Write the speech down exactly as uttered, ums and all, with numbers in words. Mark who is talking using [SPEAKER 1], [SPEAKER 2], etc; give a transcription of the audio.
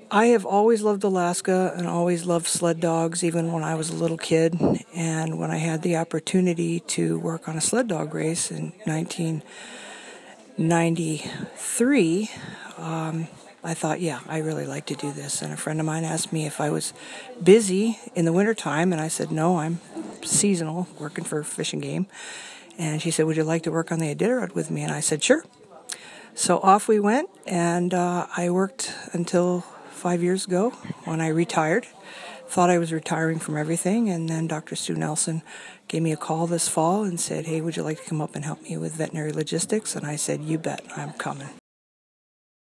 [SPEAKER 1] I have always loved Alaska and always loved sled dogs, even when I was a little kid. And when I had the opportunity to work on a sled dog race in nineteen ninety-three, um, I thought, yeah, I really like to do this. And a friend of mine asked me if I was busy in the wintertime, and I said, no, I'm seasonal, working for Fish and Game. And she said, would you like to work on the Iditarod with me? And I said, sure. So off we went, and uh, I worked until five years ago when I retired. Thought I was retiring from everything, and then Doctor Stu Nelson gave me a call this fall and said, hey, would you like to come up and help me with veterinary logistics? And I said, you bet, I'm coming.